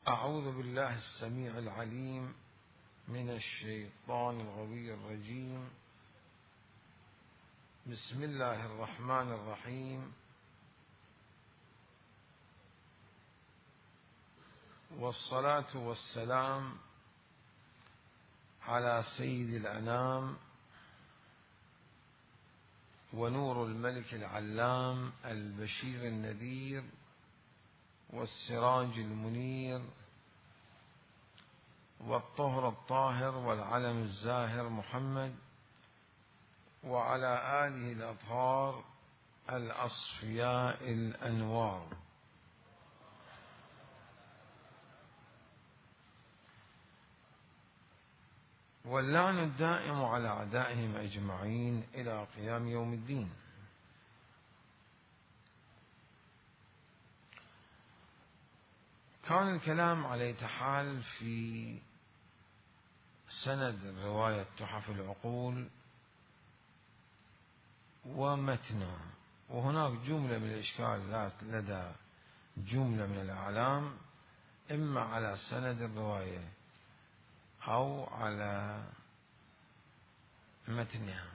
أعوذ بالله السميع العليم من الشيطان الغوي الرجيم. بسم الله الرحمن الرحيم، والصلاة والسلام على سيد الأنام ونور الملك العلام البشير النذير والسراج المنير والطهر الطاهر والعلم الزاهر محمد، وعلى آله الأطهار الأصفياء الأنوار. واللعن الدائم على أعدائهم أجمعين إلى قيام يوم الدين. كان الكلام على يتحال في سند رواية تحف العقول ومتنها، وهناك جملة من الإشكالات لدى جملة من الأعلام، إما على سند الرواية أو على متنها.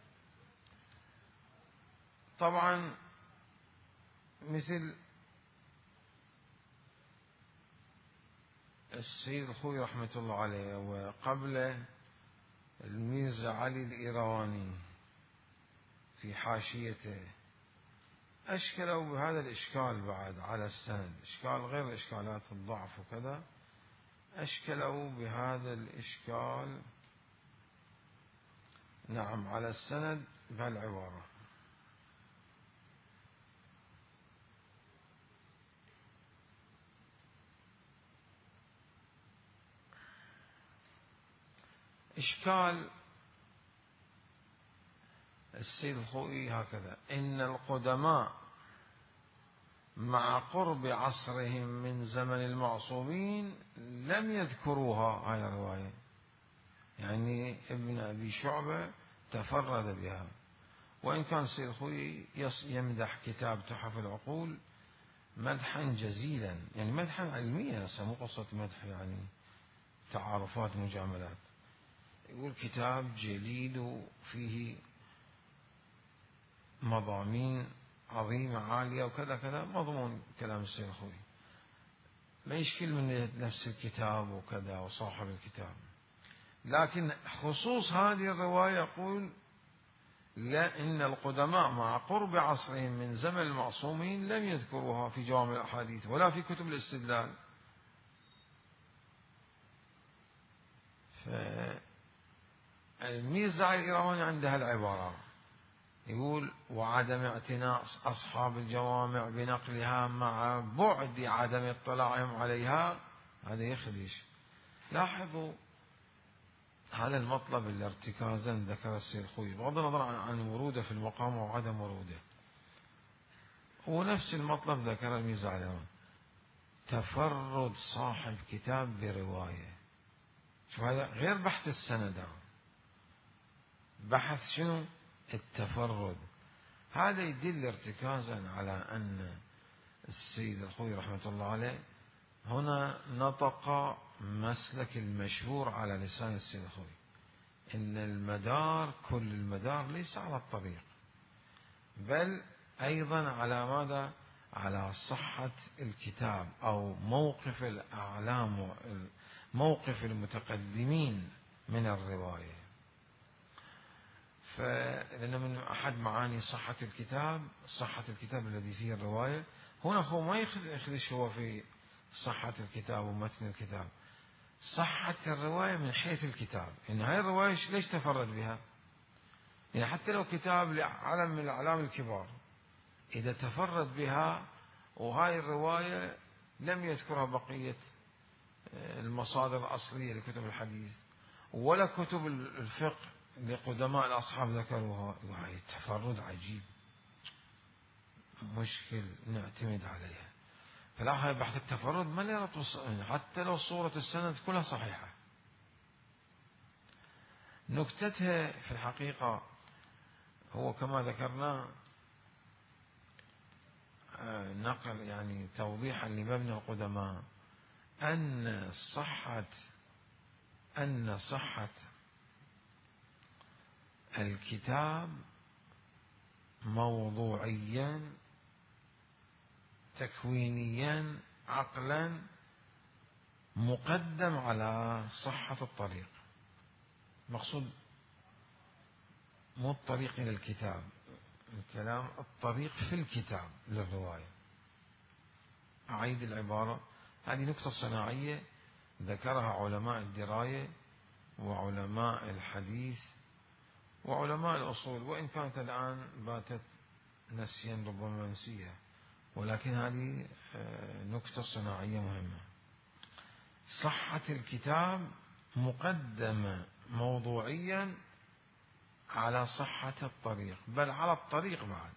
طبعا مثل السيد الخوي رحمة الله عليه وقبله الميرزا علي الإيراني في حاشيته أشكلوا بهذا الإشكال بعد على السند، إشكال غير إشكالات الضعف وكذا، أشكلوا بهذا الإشكال نعم على السند بهالعبارة: إشكال السيد الخوئي هكذا: إن القدماء مع قرب عصرهم من زمن المعصومين لم يذكروها. هاي الرواية يعني ابن أبي شعبة تفرد بها، وإن كان السيد الخوئي يمدح كتاب تحف العقول مدحا جزيلا، يعني مدحا علميا، مو قصة مدح يعني تعارفات مجاملات. يقول كتاب جليل وفيه مضامين عظيمة عالية وكذا كذا، مضمون كلام السيد الخوئي ما يشكل من نفس الكتاب وكذا وصاحب الكتاب، لكن خصوص هذه الرواية يقول: لا، إن القدماء مع قرب عصرهم من زمن المعصومين لم يذكروها في جوامع الأحاديث ولا في كتب الاستدلال. فالميرزا الإيراني عندها العبارة يقول: وعدم اعتناء أصحاب الجوامع بنقلها مع بعد عدم اطلاعهم عليها، هذا يخدش. لاحظوا هذا المطلب اللي ارتكازا ذكر السيد الخوئي بغض النظر عن وروده في المقام أو عدم وروده، هو نفس المطلب ذكر الميرزا الإيراني: تفرد صاحب كتاب برواية. شوف هذا غير بحث السند، بحث شنو؟ التفرد. هذا يدل ارتكازا على أن السيد الخوئي رحمة الله عليه هنا نطق مسلك المشهور على لسان السيد الخوئي، إن المدار كل المدار ليس على الطريق، بل أيضا على ماذا؟ على صحة الكتاب أو موقف الأعلام، موقف المتقدمين من الرواية. فلأن من أحد معاني صحة الكتاب الذي فيه الرواية، هنا هو ما يخدش هو في صحة الكتاب ومتن الكتاب، صحة الرواية من حيث الكتاب، إن هاي الرواية ليش تفرد بها؟ يعني حتى لو كتاب لعلم من الأعلام الكبار، إذا تفرد بها وهاي الرواية لم يذكرها بقية المصادر الأصلية لكتب الحديث ولا كتب الفقه لقدماء الأصحاب ذكروها، وهي التفرد عجيب مشكل نعتمد عليها. فلا، هاي بحث التفرد ما يربط حتى لو صورة السند كلها صحيحة. نكتتها في الحقيقة هو كما ذكرنا نقل يعني توضيحا لمبنى القدماء، أن صحة الكتاب موضوعيا تكوينيا عقلا مقدم على صحة الطريق. مقصود مو الطريق إلى الكتاب، الكلام الطريق في الكتاب للرواية. أعيد العبارة، هذه نكتة صناعية ذكرها علماء الدراية وعلماء الحديث وعلماء الأصول، وإن كانت الآن باتت نسيا ربما منسية، ولكن هذه نكتة صناعية مهمة. صحة الكتاب مقدمة موضوعيا على صحة الطريق، بل على الطريق بعد.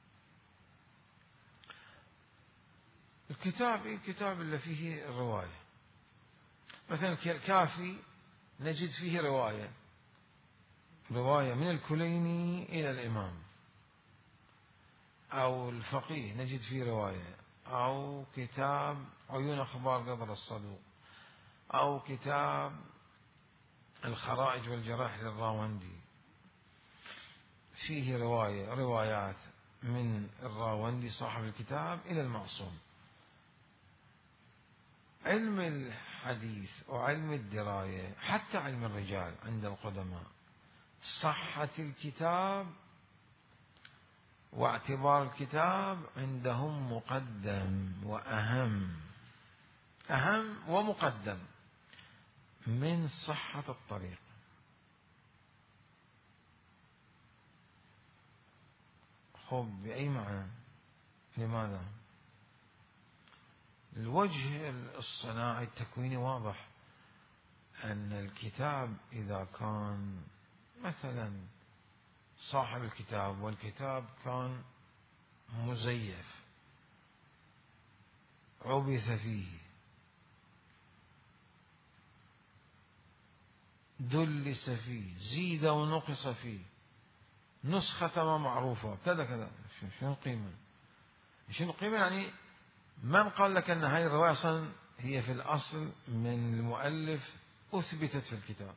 الكتاب اللي فيه الرواية، مثلا الكافي نجد فيه رواية من الكليني إلى الإمام، أو الفقيه نجد فيه رواية، أو كتاب عيون أخبار قبر الصدوق، أو كتاب الخرائج والجرائح للراوندي، فيه روايات من الراوندي صاحب الكتاب إلى المعصوم. علم الحديث وعلم الدراية حتى علم الرجال عند القدماء، صحة الكتاب واعتبار الكتاب عندهم مقدم وأهم ومقدم من صحة الطريق. خب بأي معنى؟ لماذا؟ الوجه الصناعي التكويني واضح، أن الكتاب إذا كان مثلا صاحب الكتاب والكتاب كان مزيف، عبث فيه، دلس فيه، زيد ونقص فيه، نسخة ما معروفة كذا كذا، شنو القيمة؟ يعني من قال لك أن هذه الرواية أصلا هي في الأصل من المؤلف أثبتت في الكتاب؟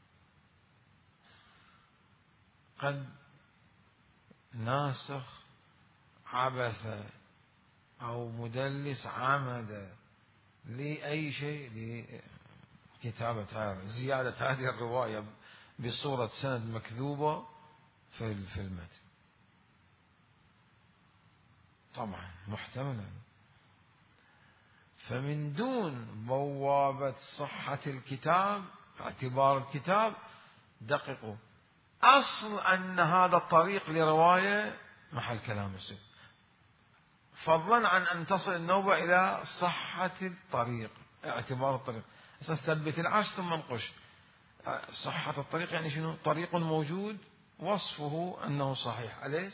قد ناسخ عبث أو مدلس عمد لأي شيء، لكتابة زيادة هذه الرواية بصورة سند مكذوبة في المتن، طبعا محتملا. فمن دون بوابة صحة الكتاب، اعتبار الكتاب، دققوا، أصل أن هذا الطريق لرواية محل كلام السيد، فضلا عن أن تصل النوبة إلى صحة الطريق، اعتبار الطريق. ثبت العرش ثم انقش. صحة الطريق يعني شنو؟ طريق موجود وصفه أنه صحيح، أليس؟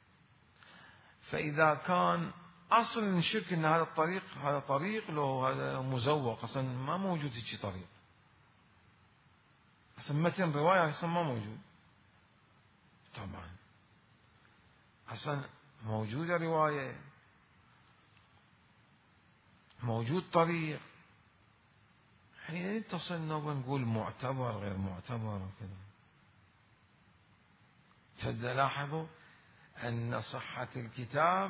فإذا كان أصل الشرك أن هذا طريق له هذا مزوق، أصلا ما موجود هيك طريق، أصلا متن رواية أصلا ما موجود. طبعا أصلا موجودة رواية، موجود طريق، حين تصل النوبة نقول معتبر غير معتبر وكذا. فلاحظوا أن صحة الكتاب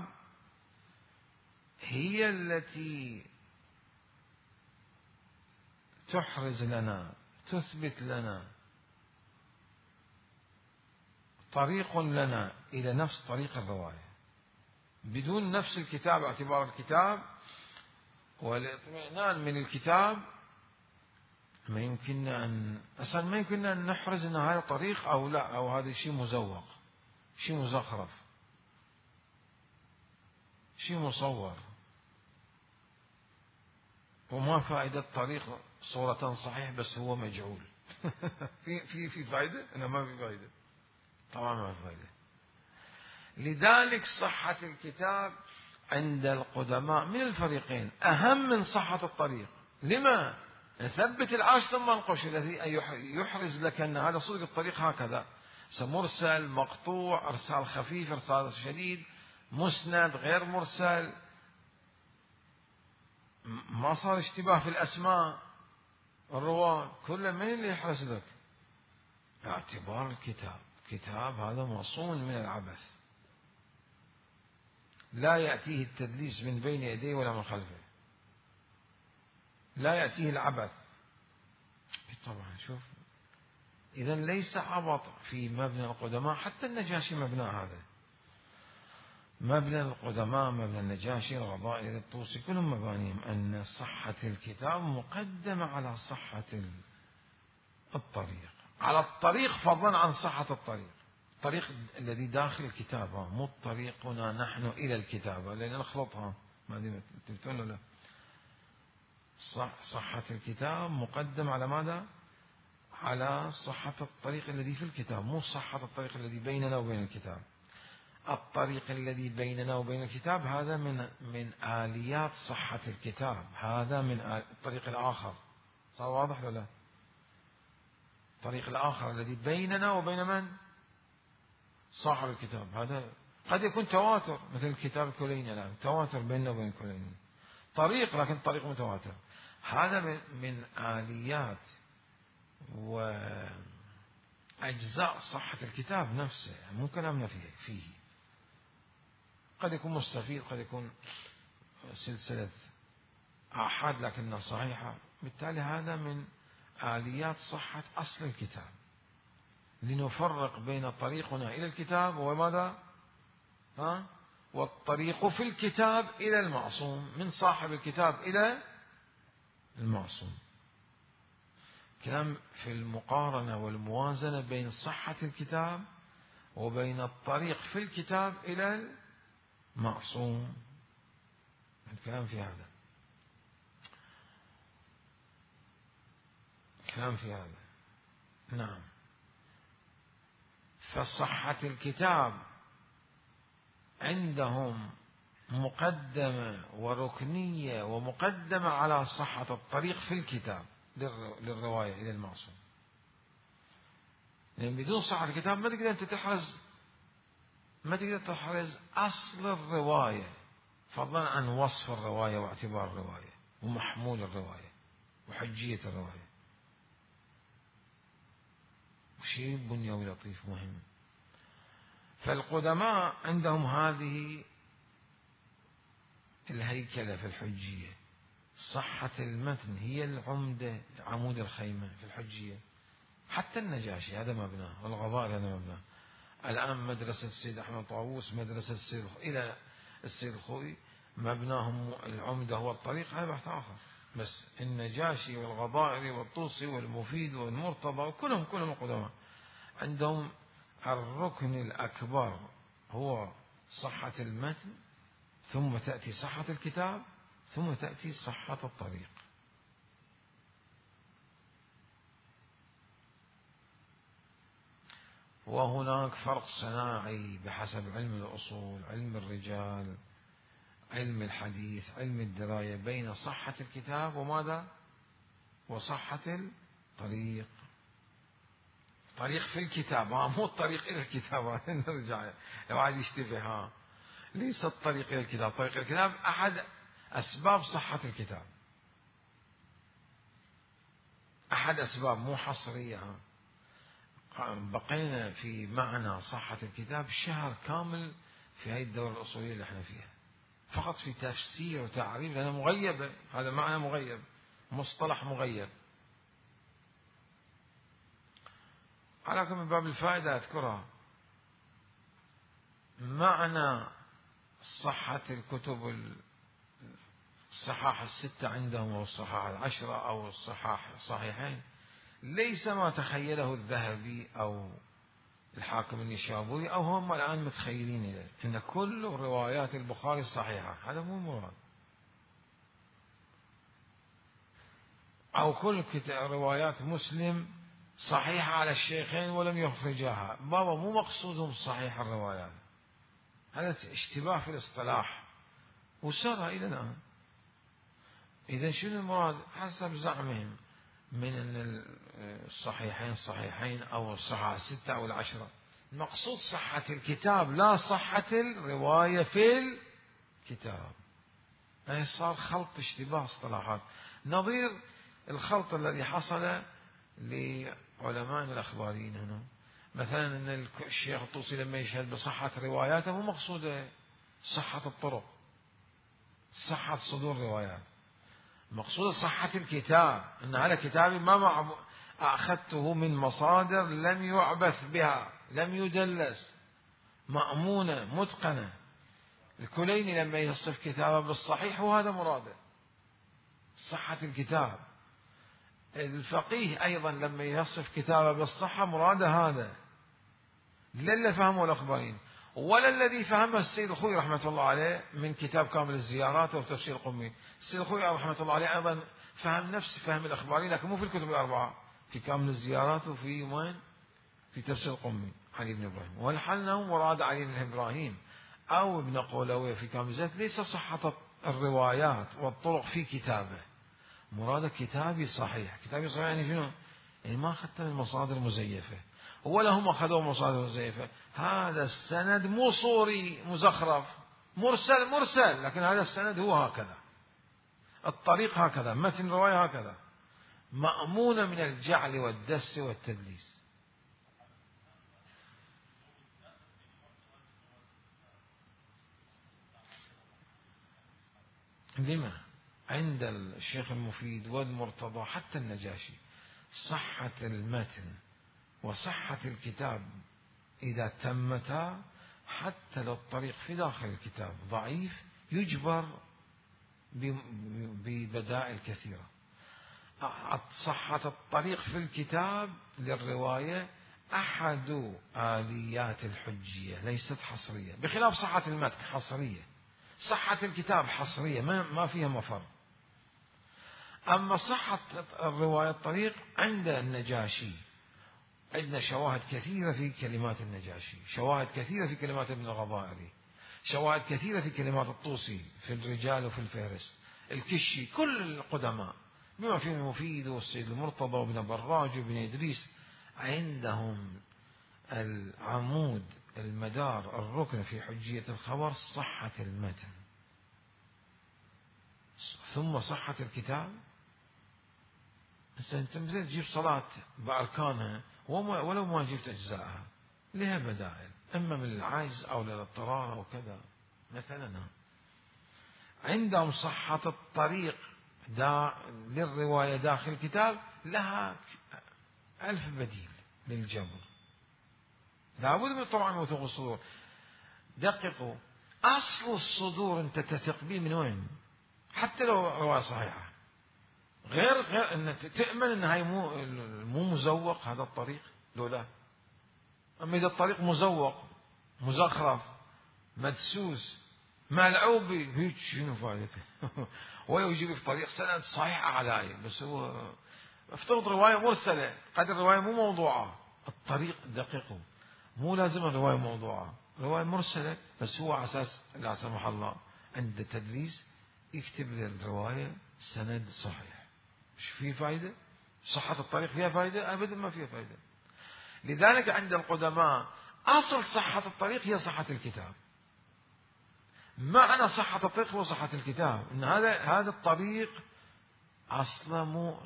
هي التي تحرز لنا، تثبت لنا طريق لنا إلى نفس طريق الرواية. بدون نفس الكتاب، اعتبار الكتاب والاطمئنان من الكتاب، ما يمكننا أن نحرز أن هذا طريق أو لا، أو هذا شيء مزوق، شيء مزخرف، شيء مصور. وما فائدة طريق صورة صحيح بس هو مجعول؟ في فائدة؟ أنا ما في فائدة، طبعا ما في فائدة. لذلك صحة الكتاب عند القدماء من الفريقين أهم من صحة الطريق. لما؟ ثبت العرش ثم انقش، الذي يحرز لك أن هذا صدق الطريق هكذا، مرسل، مقطوع، إرسال خفيف، إرسال شديد، مسند، غير مرسل، ما صار اشتباه في الأسماء الرواة، كل من اللي يحرز لك؟ اعتبار الكتاب، كتاب هذا مصون من العبث، لا يأتيه التدليس من بين يديه ولا من خلفه، لا يأتيه العبث. طبعا شوف، إذا ليس عبط في مبنى القدماء، حتى النجاشي مبنى هذا، مبنى القدماء، مبنى النجاشي، الغضائر، الطوسي، كلهم مبانيهم أن صحة الكتاب مقدمة على صحة الطريق، على الطريق فضلا عن صحة الطريق، الطريق الذي داخل الكتاب، مو طريقنا نحن إلى الكتاب، لأن نخلطها، ما تبتون له. صحة الكتاب مقدم على ماذا؟ على صحة الطريق الذي في الكتاب، مو صحة الطريق الذي بيننا وبين الكتاب. الطريق الذي بيننا وبين الكتاب هذا من آليات صحة الكتاب، هذا من الطريق الآخر. صار واضح ولا لا؟ الطريق الآخر الذي بيننا وبين من؟ صاحب الكتاب. هذا قد يكون تواتر، مثل الكتاب الكليني الآن تواتر بيننا وبين الكليني، طريق لكن طريق متواتر. هذا من آليات وأجزاء صحة الكتاب نفسه، مو كلامنا فيه. قد يكون مستفيد، قد يكون سلسلة آحاد لكنها صحيحة. بالتالي هذا من آليات صحة أصل الكتاب، لنفرق بين طريقنا إلى الكتاب وماذا؟ والطريق في الكتاب إلى المعصوم، من صاحب الكتاب إلى المعصوم. كلام في المقارنة والموازنة بين صحة الكتاب وبين الطريق في الكتاب إلى المعصوم، الكلام في هذا، كلام في هذا. نعم. فصحة الكتاب عندهم مقدمة وركنية ومقدمة على صحة الطريق في الكتاب للرواية إلى المعصوم. لأن بدون صحة الكتاب ما تقدر أنت تحرز أصل الرواية، فضلا عن وصف الرواية واعتبار الرواية ومحمول الرواية وحجية الرواية. شيء بنيوي لطيف مهم. فالقدماء عندهم هذه الهيكلة في الحجية، صحة المتن هي العمدة، عمود الخيمة في الحجية. حتى النجاشي هذا مبناه، والغضائر هذا مبناه. الآن مدرسة السيد أحمد طاووس، مدرسة السيد إلى السيد الخوئي، مبناهم العمدة هو الطريق، هذا بحث آخر. بس النجاشي والغضائر والطوسي والمفيد والمرتضى كلهم القدماء عندهم الركن الأكبر هو صحة المتن، ثم تأتي صحة الكتاب، ثم تأتي صحة الطريق. وهناك فرق صناعي بحسب علم الأصول، علم الرجال، علم الحديث، علم الدراية، بين صحة الكتاب وماذا؟ وصحة الطريق. طريق في الكتاب، مو الطريق إلى الكتاب. نرجع لو عاد يشتبه، ليس الطريق إلى الكتاب. طريق الكتاب أحد أسباب صحة الكتاب، أحد أسباب، مو حصرية. بقينا في معنى صحة الكتاب شهر كامل في هذه الدورة الأصولية اللي احنا فيها، فقط في تفسير وتعريف، لأنها مغيبة. هذا معنى مغيب، مصطلح مغيب. على كل من باب الفائدة أذكرها. معنى صحة الكتب الصحاح الستة عندهم، أو الصحاح العشرة، أو الصحاح الصحيحين، ليس ما تخيله الذهبي أو الحاكم النشابوري أو هم الآن متخيلين إليه، إن كل روايات البخاري صحيحة. هذا مو مراد. أو كل روايات مسلم صحيحة على الشيخين ولم يخرجاها. بابا مو مقصودهم صحيح الروايات، هذا اشتباه في الاصطلاح وسار إلى الآن. إذا شنو المراد حسب زعمهم من أن الصحيحين صحيحين أو الصحاح الستة أو العشرة؟ مقصود صحة الكتاب، لا صحة الرواية في الكتاب. أي صار خلط اشتباه اصطلاحات، نظير الخلط الذي حصل لعلماء الأخباريين هنا. مثلا أن الشيخ الطوسي لما يشهد بصحة رواياته مو مقصود صحة الطرق، صحة صدور روايات، مقصود صحة الكتاب، أن هذا كتابي ما أخذته من مصادر لم يعبث بها، لم يدلس، مأمونة متقنة. الكليني لما يصف كتابه بالصحيح وهذا مراده صحة الكتاب. الفقيه أيضا لما يصف كتابه بالصحة مراده هذا، لا اللي فهمه الأخباريين ولا الذي فهمه السيد الخوي رحمة الله عليه من كتاب كامل الزيارات وتفسير القمي. السيد الخوي رحمة الله عليه أيضا فهم نفس فهم الأخباريين، لكن مو في الكتب الأربعة، في كامل الزيارات وفي وين؟ في تفسير القمي علي بن إبراهيم. والحل مراد علي بن إبراهيم أو ابن قولويه في كامل الزيارات ليس صحة الروايات والطرق في كتابه، مراد كتابي صحيح. كتابي صحيح يعني شنو؟ يعني ما أخذت من مصادر مزيفة، ولا هم أخذوا مصادر مزيفة. هذا السند مو صوري مزخرف، مرسل، لكن هذا السند هو هكذا، الطريق هكذا، متن رواية هكذا، مأمونة من الجعل والدس والتدليس. لما عند الشيخ المفيد والمرتضى حتى النجاشي صحة المتن وصحة الكتاب إذا تمتا، حتى لو الطريق في داخل الكتاب ضعيف يجبر ببدائل كثيرة. صحة الطريق في الكتاب للرواية أحد آليات الحجية، ليست حصرية، بخلاف صحة المتن حصرية، صحة الكتاب حصرية ما فيها مفر. أما صحة الرواية الطريق عند النجاشي عندنا شواهد كثيرة في كلمات النجاشي، شواهد كثيرة في كلمات ابن الغضائري، شواهد كثيرة في كلمات الطوسي في الرجال وفي الفهرس، الكشي، كل القدماء بما فيهم المفيد والسيد المرتضى وابن براج وابن إدريس عندهم العمود المدار الركن في حجية الخبر صحة المتن ثم صحة الكتاب. أنت مثل تجيب صلاة بأركانها ولو ما جبت أجزائها لها بدائل، إما من العجز أو للاضطرار أو كذا. مثلا عندهم صحة الطريق للرواية داخل الكتاب لها 1000 بديل للجبر، لابد من طبعا وثوق الصدور. دققوا، أصل الصدور أنت تثق به من وين؟ حتى لو رواية صحيحة، غير أن تأمن أن هاي مو مزوق هذا الطريق لولا. أما إذا الطريق مزوق مزخرف مدسوس ملعوب هيك شنو فائدته؟ ولو يجيب لك طريق سند صحيح على بس هو افترض رواية مرسلة، قد الرواية مو موضوعة، الطريق دقيقه مو لازم الرواية موضوعة، رواية مرسلة بس هو على أساس لا سمح الله عند تدريس يكتب للرواية سند صحيح. مش فيه فائدة؟ صحة الطريق فيها فائدة؟ أبدا ما فيها فائدة. لذلك عند القدماء أصل صحة الطريق هي صحة الكتاب، معنى صحة الطريق هو صحة الكتاب، إن هذا الطريق أصلا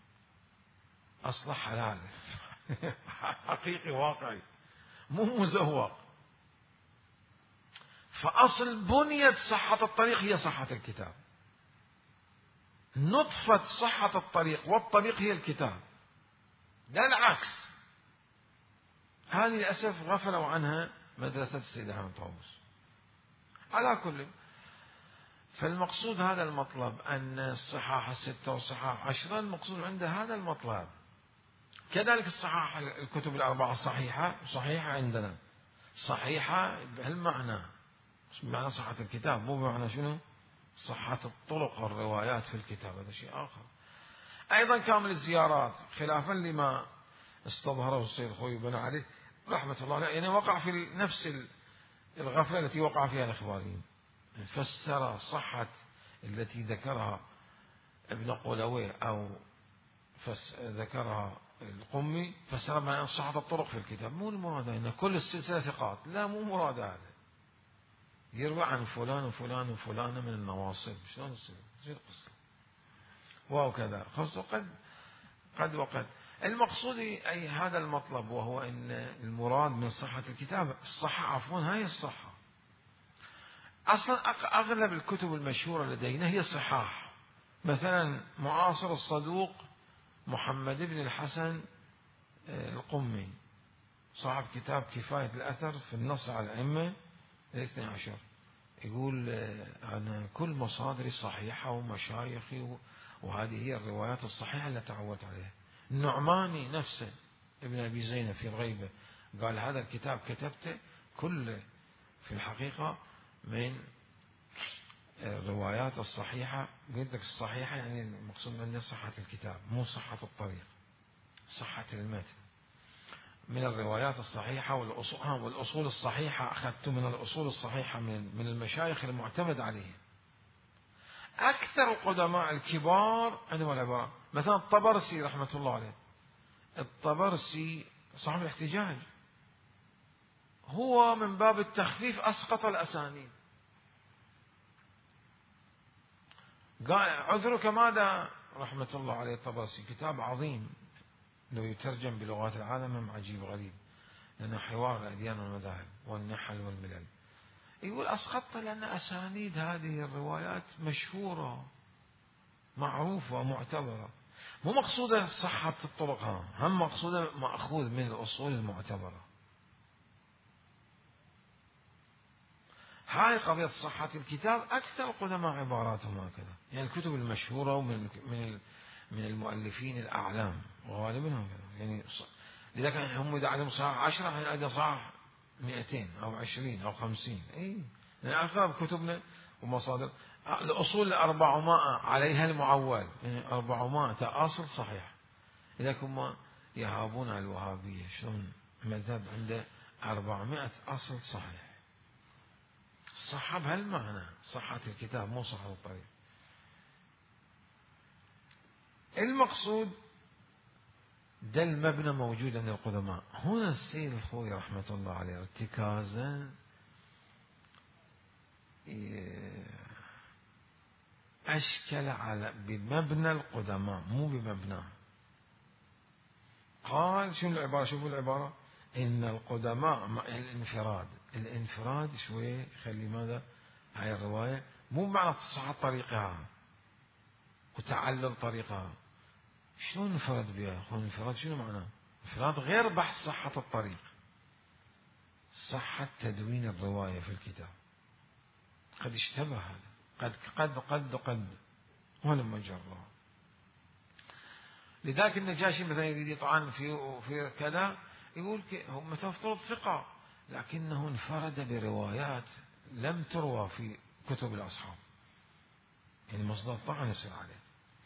حلال حقيقي واقعي مو مزوق. فأصل بنية صحة الطريق هي صحة الكتاب، نطفة صحة الطريق والطريق هي الكتاب، لا العكس. هذه للأسف غفلوا عنها مدرسة السيد أحمد طاووس. على كل، فالمقصود هذا المطلب أن الصحاح 6 والصحاح 10 المقصود عنده هذا المطلب. كذلك الصحاح الكتب الأربعة صحيحة عندنا، صحيحة بهالمعنى، بمعنى صحة الكتاب، مو بمعنى شنو؟ صحة الطرق والروايات في الكتاب، هذا شيء آخر. أيضا كامل الزيارات خلافا لما استظهره السيد خوي بن علي رحمة الله عليه، يعني وقع في نفس الغفلة التي وقع فيها الإخباريين، فسر صحة التي ذكرها ابن قولويه أو ذكرها القمي، فسر معنى صحة الطرق في الكتاب. مو المراد أن كل السلسلة ثقات، لا مو مراد هذا، يروي عن فلان وفلان وفلان من النواصب، شلون يصير؟ شو القصة؟ وكذا خصوصا قد وقد. المقصود أي هذا المطلب، وهو أن المراد من صحة الكتاب الصحة، عفوا هاي الصحة. أصلا أغلب الكتب المشهورة لدينا هي صحاح. مثلا معاصر الصدوق محمد بن الحسن القمي صاحب كتاب كفاية الأثر في النص على الأئمة 12، يقول أنا كل مصادري صحيحة ومشايخي وهذه هي الروايات الصحيحة التي تعودت عليها. النعماني نفسه ابن أبي زينب في الغيبة قال هذا الكتاب كتبته كله في الحقيقة من الروايات الصحيحة. قلت لك الصحيحة يعني المقصود منها صحة الكتاب، مو صحة الطريق، صحة المتن. من الروايات الصحيحة والأصول الصحيحة أخذت من الأصول الصحيحة من المشايخ المعتمد عليه. أكثر القدماء الكبار عندهم العبارة، مثلا الطبرسي رحمة الله عليه، الطبرسي صاحب الاحتجاج، هو من باب التخفيف أسقط الأسانيد. قال عذرك ماذا رحمة الله عليه الطبرسي، كتاب عظيم لو يترجم بلغات العالم عجيب غريب، لأنه حوار الأديان والمذاهب والنحل والملل. يقول أسقطت لأن أسانيد هذه الروايات مشهورة معروفة معتبرة، مو مقصودة صحة الطرق، هم مقصودة مأخوذ من الأصول المعتبرة. هاي قضية صحة الكتاب أكثر القدماء عباراتهم هكذا، يعني الكتب المشهورة من المؤلفين الأعلام غالبا هكذا. يعني لذلك هم إذا عندهم صحاح 10 احنا عندنا صحاح 200 أو 20 أو 50. يعني أغلب كتبنا ومصادر الأصول 400 عليها المعول، يعني 400 أصل صحيح. لذلك هم يهابون على الوهابية، شلون مذهب عنده 400 أصل صحيح. الصحة بهالمعنى، صحة الكتاب مو صحة الطريق. المقصود ده المبنى موجود عند القدماء. هنا السيد الخوي رحمة الله عليه ارتكازا أشكل على بمبنى القدماء مو بمبناه. قال شنو العبارة؟ شوفوا العبارة، إن القدماء مع الانفراد شوي خلي ماذا هاي الرواية مو معنى صحة طريقها وتعلل طريقها. شلون انفرد بها؟ الانفراد شنو معناه؟ انفراد غير بحث صحة الطريق، صحة تدوين الرواية في الكتاب. قد اشتبه هذا، قد ولما جرى. لذلك النجاشي مثلا يريد يطعن في كذا، يقول هم تفترض ثقة لكنه انفرد بروايات لم تروى في كتب الأصحاب، يعني مصدر طعن يصير عليه.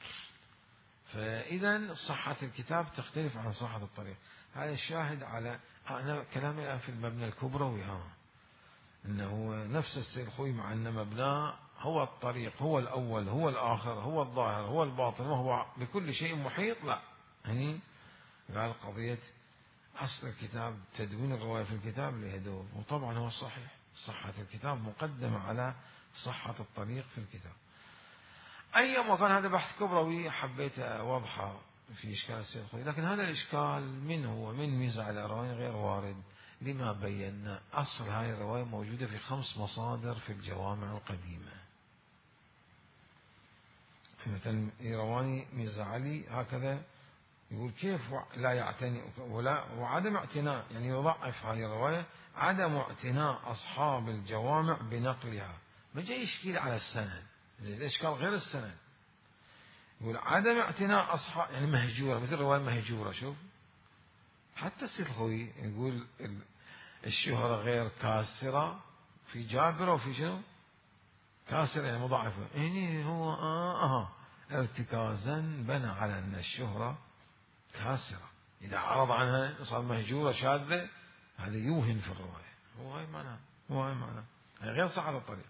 فإذا صحة الكتاب تختلف عن صحة الطريق. هذا الشاهد على أنا كلامي الآن في المبنى الكبروي، أنه نفس السيد الخوي مع أن مبناه هو الطريق، هو الأول، هو الآخر، هو الظاهر، هو الباطن، وهو بكل شيء محيط. لا، يعني قال قضية أصل الكتاب تدوين الرواية في الكتاب لهدول، وطبعا هو صحيح، صحة الكتاب مقدمة على صحة الطريق في الكتاب. أي مكان هذا بحث كبروي حبيت أوضحه في إشكال السيد الخوي، لكن هذا الإشكال من هو من ميزة على الرواية غير وارد، لما بينا أصل هذه الرواية موجودة في 5 مصادر في الجوامع القديمة. مثلا إيرواني ميزة علي هكذا يقول كيف لا يعتني وعدم اعتناء، يعني يضعف هذه الرواية، عدم اعتناء أصحاب الجوامع بنقلها. ما جاي يشكيل على السند، الإشكال غير السند. يقول عدم اعتناء أصحاب، يعني مهجورة، مثل رواية مهجورة. شوف حتى السيد الخوي يقول الشهرة غير كاسرة في جابرة وفي شنو كاسرة، يعني مضاعفة. يعني هو ارتكازا بنى على أن الشهرة كاسرة، إذا عرض عنها صار مهجورة شاذة، هذا يوهن في الرواية. هو هاي معناه غير صح على الطريق.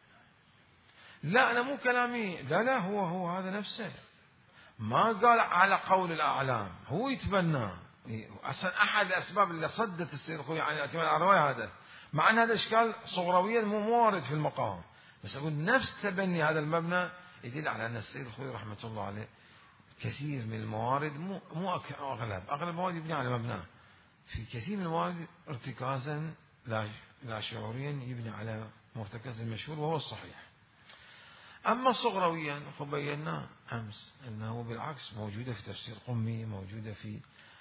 لا أنا مو كلامي، لا هو هذا نفسه ما قال على قول الأعلام، هو يتبناه. أصلا أحد الأسباب اللي صدت السيد الخوي عن الاعتماد على الرواية هذا، مع أن هذا إشكال صغرويا مو وارد في المقام، بس أقول نفس تبني هذا المبنى يدل على أن السيد الخوئي رحمة الله عليه كثير من الموارد مو أغلب الموارد يبني على مبنى، في كثير من الموارد ارتكازا لا شعوريا يبني على مرتكز المشهور وهو الصحيح. أما صغرويا فبينا أمس أنه بالعكس موجودة في تفسير قمي، موجودة في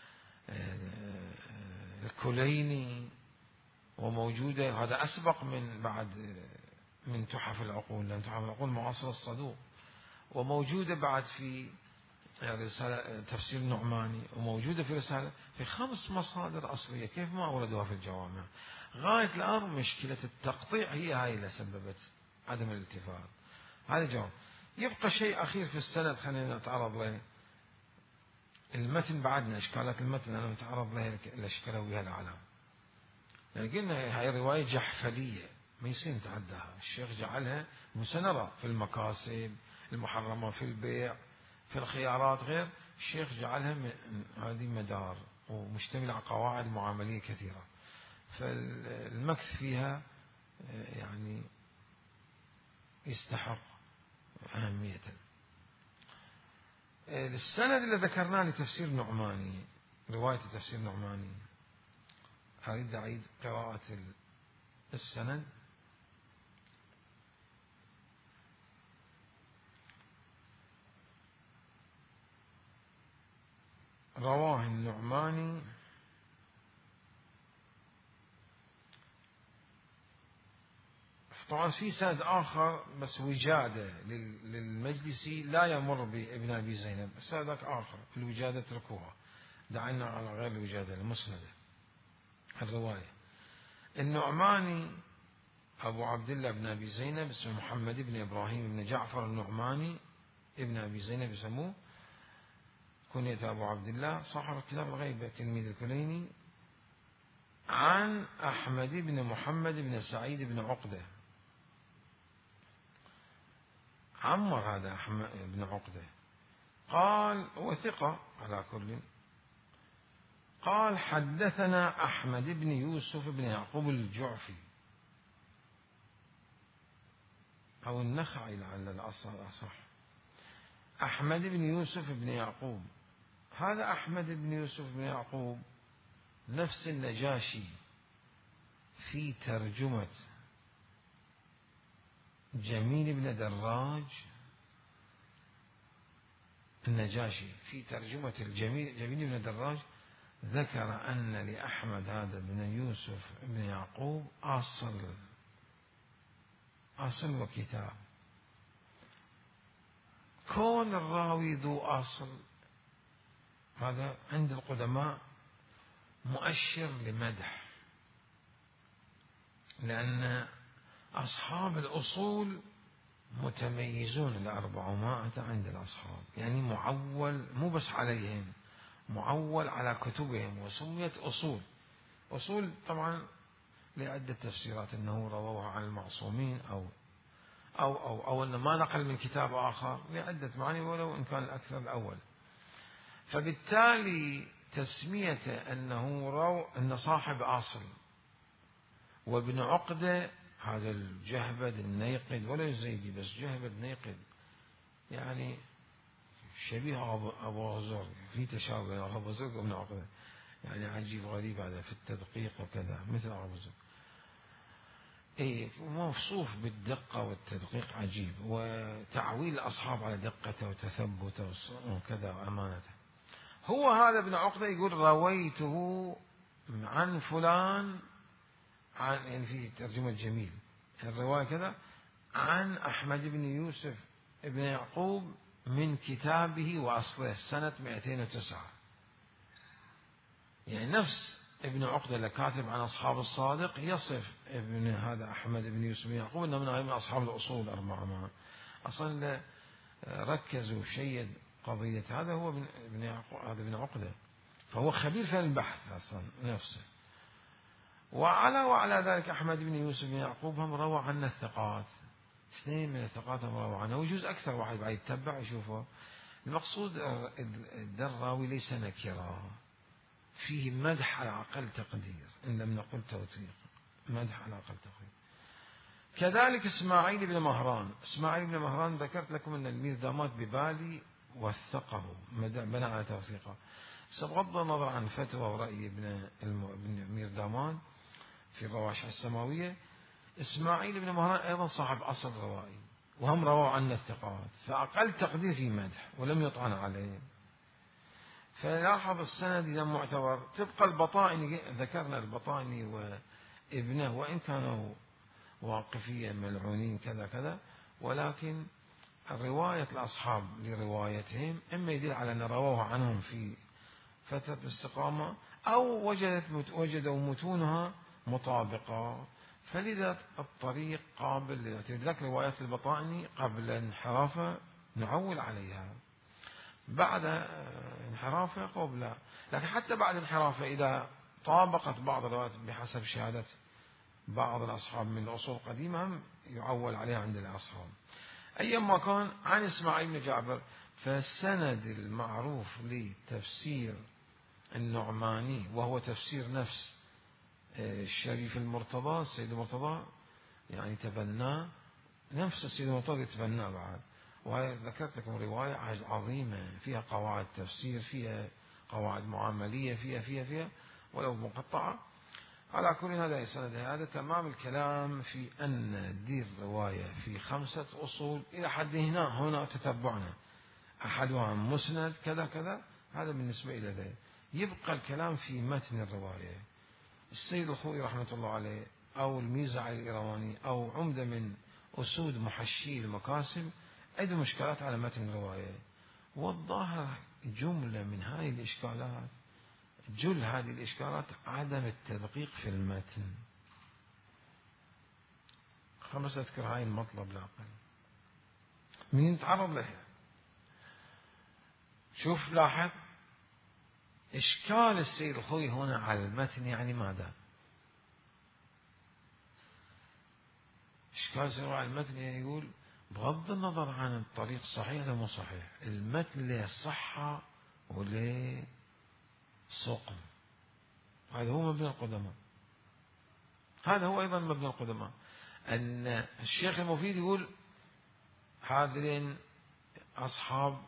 الكليني، وموجودة هذا أسبق من بعد من تحف العقول، لأن تحف العقول معاصر الصدوق، وموجودة بعد في رسالة تفسير النعماني، وموجودة في رسالة في 5 مصادر أصلية، كيف ما أوردوها في الجوامع؟ غاية الأمر مشكلة التقطيع هي هاي اللي سببت عدم الالتفات. هذا جواب. يبقى شيء أخير في السند خلينا نتعرض له. المتن بعدنا إشكالات المتن أنا متعرض له الأشكالوية الأعلام. يعني قلنا هاي رواية جحفلية ما يصير نتعداها، الشيخ جعلها مسنرة في المكاسب المحرمة في البيع في الخيارات غير، الشيخ جعلها هذه مدار ومشتمل على قواعد معاملية كثيرة، فالمكث فيها يعني يستحق أهمية. السند اللي ذكرناه لتفسير نعماني، رواية تفسير نعماني، أريد أعيد قراءة السند. رواه النعماني طبعا في سند آخر بس وجادة للمجلسي لا يمر بابن أبي زينب، سند آخر الوجادة اتركوها، دعنا على غير الوجادة المسندة. الرواية النعماني أبو عبد الله بن أبي زينب اسمه محمد بن إبراهيم بن جعفر النعماني ابن أبي زينب يسموه، كنية أبو عبد الله، صاحب كتاب الغيبة تلميذ الكليني، عن أحمد بن محمد بن سعيد بن عقدة. عمر هذا أحمد بن عقدة قال وثقة على كل، قال حدثنا أحمد بن يوسف بن يعقوب الجعفي أو النخعي لعل الأصح، أحمد بن يوسف بن يعقوب. هذا أحمد بن يوسف بن يعقوب نفس النجاشي في ترجمة جميل بن دراج، النجاشي في ترجمة جميل بن دراج ذكر أن لأحمد هذا بن يوسف بن يعقوب أصل وكتاب. كون الراوي ذو أصل هذا عند القدماء مؤشر لمدح، لأن أصحاب الأصول متميزون، 400 عند الأصحاب، يعني معول مو بس عليهم، معول على كتبهم، وسميت أصول طبعا لعدة تفسيرات، أنه رووها عن المعصومين أو أنه ما نقل من كتاب آخر لعدة معاني، ولو إن كان الأكثر الأول. فبالتالي تسميته أن صاحب أصل، وابن عقدة هذا الجهبد النيقد ولا الزيدي بس جهبد نيقد، يعني شبيه أبو غزور، في تشابه بين أبو غزور وابن عقدة، يعني عجيب غريب هذا في التدقيق وكذا مثل أبو غزور، موصوف بالدقة والتدقيق عجيب، وتعويل الأصحاب على دقته وتثبته وكذا وأمانته. هو هذا ابن عقدة يقول رويته عن فلان، عن يعني في ترجمة جميل الرواية كذا، عن أحمد بن يوسف بن يعقوب من كتابه وأصله سنة 209. يعني نفس ابن عقدة اللي كاتب عن أصحاب الصادق يصف ابن هذا أحمد بن يوسف بن يعقوب أنه من أصحاب الأصول 400. أصلا ركزوا شيد قضية هذا هو ابن يعقوب، هذا ابن عقدة، فهو خبير في البحث أصلا نفسه. وعلى ذلك أحمد بن يوسف بن يعقوب هم روى عنا الثقات، 2 من الثقات هم روى عنه، ويجوز أكثر واحد بعد يتبع يشوفه. المقصود الراوي ليس نكرا، فيه مدح على أقل تقدير إن لم نقل توثيق، مدح على أقل تقدير. كذلك إسماعيل بن مهران. إسماعيل بن مهران ذكرت لكم أن الميرداماد ببالي وثقه، بنى على توثيقه. بغض النظر عن فتوى ورأي ابن ميرداماد في الرواشح السماوية، إسماعيل بن مهران أيضا صاحب أصل روائي، وهم رووا عنا الثقات، فأقل تقدير في مدح ولم يطعن عليه. فلاحظ السند إذا معتبر. تبقى البطائني، ذكرنا البطائني وابنه وإن كانوا واقفيا ملعونين كذا كذا، ولكن رواية الأصحاب لروايتهم إما يدل على أن رووها عنهم في فترة الاستقامة، أو وجدوا متونها مطابقة، فلذا الطريق قابل للاعتماد. لك روايات البطائني قبل انحرافه نعول عليها، بعد انحرافه قبل، لكن حتى بعد انحرافه إذا طابقت بعض الروايات بحسب شهادة بعض الأصحاب من الأصول القديمة هم يعول عليها عند الأصحاب. أيما كان، عن إسماعيل بن جعفر، فالسند المعروف لتفسير النعماني وهو تفسير نفس الشريف المرتضى، السيد المرتضى يعني تبناه، نفس السيد المرتضى يتبناه بعد. وذكرت لكم رواية عظيمة فيها قواعد تفسير، فيها قواعد معاملية، فيها ولو مقطعة. على كل هذا السند هذا تمام الكلام في أن دي الرواية في 5 أصول إلى حد هنا تتبعنا، أحدها مسند كذا كذا، هذا بالنسبة إلى ذلك. يبقى الكلام في متن الرواية. السيد الخوئي رحمة الله عليه أو الميزعي الإيرواني أو عمدة من أسود محشي المكاسب عندهم إشكالات على متن الرواية، والظاهر جملة من هذه الإشكالات، جل هذه الإشكالات عدم التدقيق في المتن. 5 أذكر هاي المطلب لا أقل من يتعرض لها. شوف لاحظ إشكال السيد الخوئي هنا على المتن، يعني ماذا؟ إشكال السيد على المتن يعني يقول بغض النظر عن الطريق صحيح أو مو صحيح، المتن له صحة وله سقم. هذا هو مبنى القدماء، هذا هو أيضا مبنى القدماء. أن الشيخ المفيد يقول حاضرين أصحاب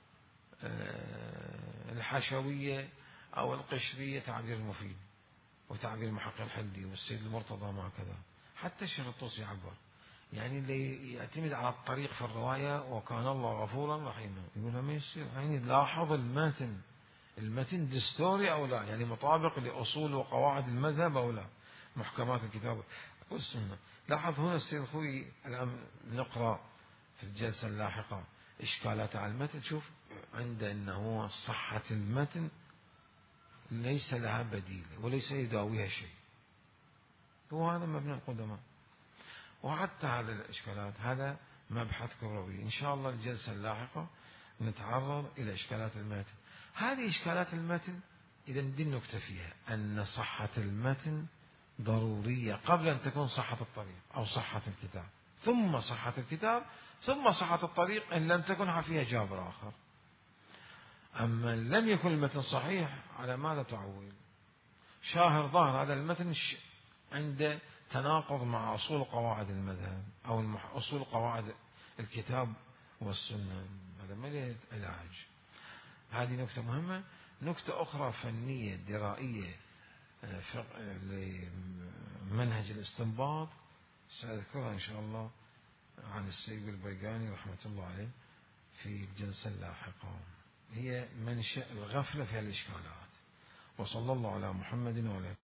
الحشوية أو القشرية تعبير المفيد وتعبير المحقق الحلي والسيد المرتضى ما كذا، حتى الشيخ الطوسي يعبر، يعني اللي يعتمد على الطريق في الرواية وكان الله غفورا رحيما، يقول ما يصير. يعني لاحظ المتن دستوري أو لا، يعني مطابق لأصول وقواعد المذهب أو لا، محكمات الكتاب والسنة. لاحظ هنا السيد الخوئي، الآن نقرأ في الجلسة اللاحقة إشكالات على المتن. شوف عند أنه صحة المتن ليس لها بديل وليس يداويها شيء، وهذا مبنى القدماء. وحتى هذه الإشكالات هذا مبحث كروي. إن شاء الله الجلسة اللاحقة نتعرض إلى إشكالات المتن. هذه إشكالات المتن إذا دي النكتة فيها أن صحة المتن ضرورية قبل أن تكون صحة الطريق أو صحة الكتاب، ثم صحة الكتاب، ثم صحة الطريق إن لم تكن فيها جابر آخر. أما لم يكن المتن صحيح على ماذا تعول؟ شاهر ظاهر هذا المتن عند تناقض مع أصول قواعد المذهب أو أصول قواعد الكتاب والسنة، هذا ما له علاج. هذه نكتة مهمة. نكتة أخرى فنية درائية لمنهج الاستنباط سأذكرها إن شاء الله عن السيد البيقاني رحمة الله عليه في الجلسة اللاحقة، هي منشأ الغفلة في الإشكالات. وصلى الله على محمد وعلى